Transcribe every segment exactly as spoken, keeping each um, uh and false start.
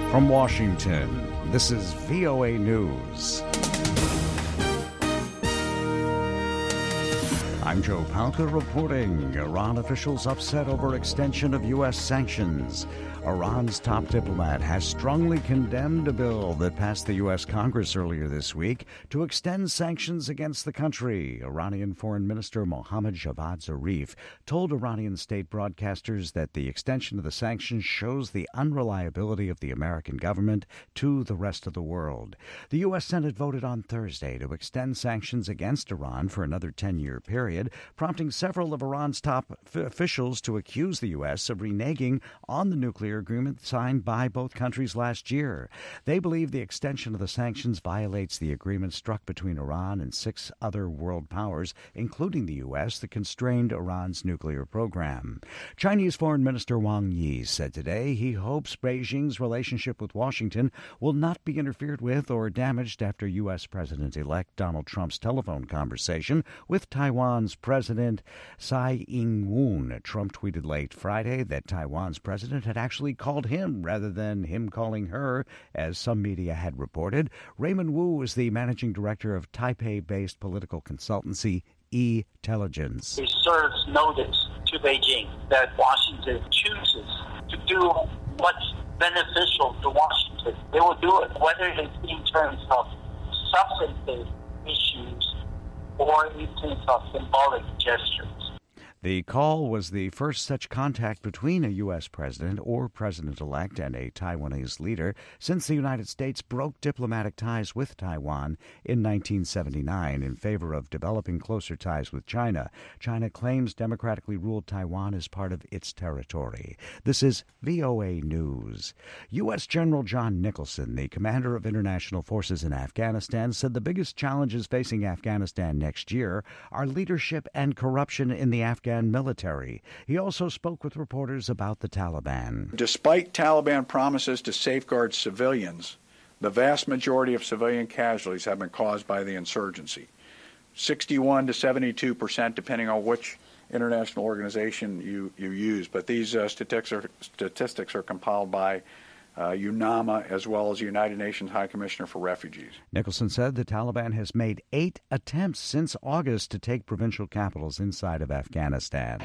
From Washington, this is V O A News. I'm Joe Palca reporting. Iran officials upset over extension of U S sanctions. Iran's top diplomat has strongly condemned a bill that passed the U S Congress earlier this week to extend sanctions against the country. Iranian Foreign Minister Mohammad Javad Zarif told Iranian state broadcasters that the extension of the sanctions shows the unreliability of the American government to the rest of the world. The U S Senate voted on Thursday to extend sanctions against Iran for another ten-year period, prompting several of Iran's top f- officials to accuse the U S of reneging on the nuclear agreement signed by both countries last year. They believe the extension of the sanctions violates the agreement struck between Iran and six other world powers, including the U S, that constrained Iran's nuclear program. Chinese Foreign Minister Wang Yi said today he hopes Beijing's relationship with Washington will not be interfered with or damaged after U S. President-elect Donald Trump's telephone conversation with Taiwan's President Tsai Ing-wen. Trump tweeted late Friday that Taiwan's president had actually called him rather than him calling her, as some media had reported. Raymond Wu is the managing director of Taipei-based political consultancy E-Telligence. It serves notice to Beijing that Washington chooses to do what's beneficial to Washington. They will do it, whether it's in terms of substantive issues or in terms of symbolic gestures. The call was the first such contact between a U S president or president-elect and a Taiwanese leader since the United States broke diplomatic ties with Taiwan in nineteen seventy-nine in favor of developing closer ties with China. China claims democratically ruled Taiwan as part of its territory. This is V O A News. U S. General John Nicholson, the commander of international forces in Afghanistan, said the biggest challenges facing Afghanistan next year are leadership and corruption in the Afghan military. He also spoke with reporters about the Taliban. Despite Taliban promises to safeguard civilians, the vast majority of civilian casualties have been caused by the insurgency. sixty-one to seventy-two percent, depending on which international organization you, you use. But these uh, statistics, are, statistics are compiled by Uh, UNAMA, as well as the United Nations High Commissioner for Refugees. Nicholson said the Taliban has made eight attempts since August to take provincial capitals inside of Afghanistan.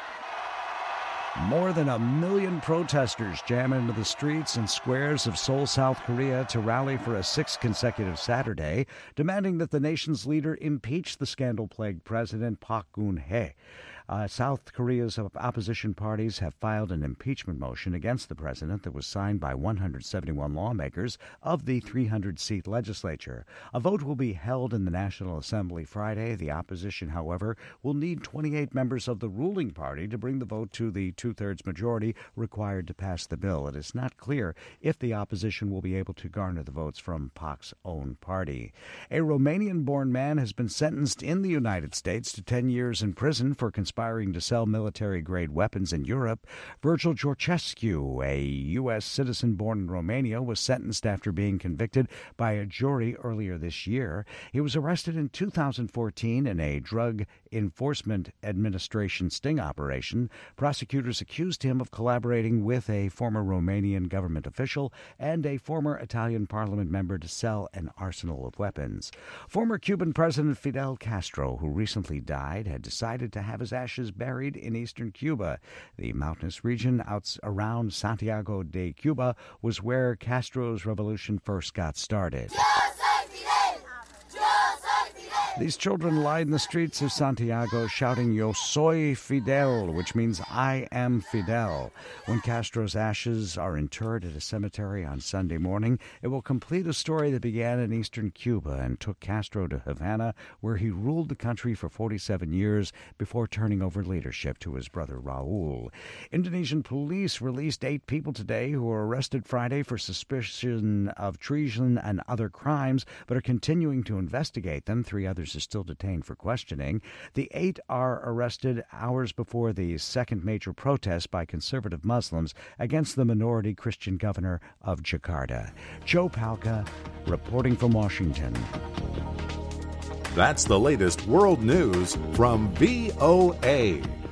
More than a million protesters jam into the streets and squares of Seoul, South Korea to rally for a sixth consecutive Saturday, demanding that the nation's leader impeach the scandal-plagued president Park Geun-hye. Uh, South Korea's opposition parties have filed an impeachment motion against the president that was signed by one hundred seventy-one lawmakers of the three hundred seat legislature. A vote will be held in the National Assembly Friday. The opposition, however, will need twenty-eight members of the ruling party to bring the vote to the two-thirds majority required to pass the bill. It is not clear if the opposition will be able to garner the votes from Park's own party. A Romanian-born man has been sentenced in the United States to ten years in prison for conspiring Conspiring to sell military-grade weapons in Europe. Virgil Georgescu, a U S citizen born in Romania, was sentenced after being convicted by a jury earlier this year. He was arrested in two thousand fourteen in a Drug Enforcement Administration sting operation. Prosecutors accused him of collaborating with a former Romanian government official and a former Italian parliament member to sell an arsenal of weapons. Former Cuban President Fidel Castro, who recently died, had decided to have his ashes buried in eastern Cuba. The mountainous region out around Santiago de Cuba was where Castro's revolution first got started. These children lined the streets of Santiago shouting "Yo soy Fidel," which means I am Fidel. When Castro's ashes are interred at a cemetery on Sunday morning, it will complete a story that began in eastern Cuba and took Castro to Havana, where he ruled the country for forty-seven years before turning over leadership to his brother Raul. Indonesian police released eight people today who were arrested Friday for suspicion of treason and other crimes, but are continuing to investigate them. Three others are still detained for questioning. The eight are arrested hours before the second major protest by conservative Muslims against the minority Christian governor of Jakarta. Joe Palca, reporting from Washington. That's the latest world news from V O A.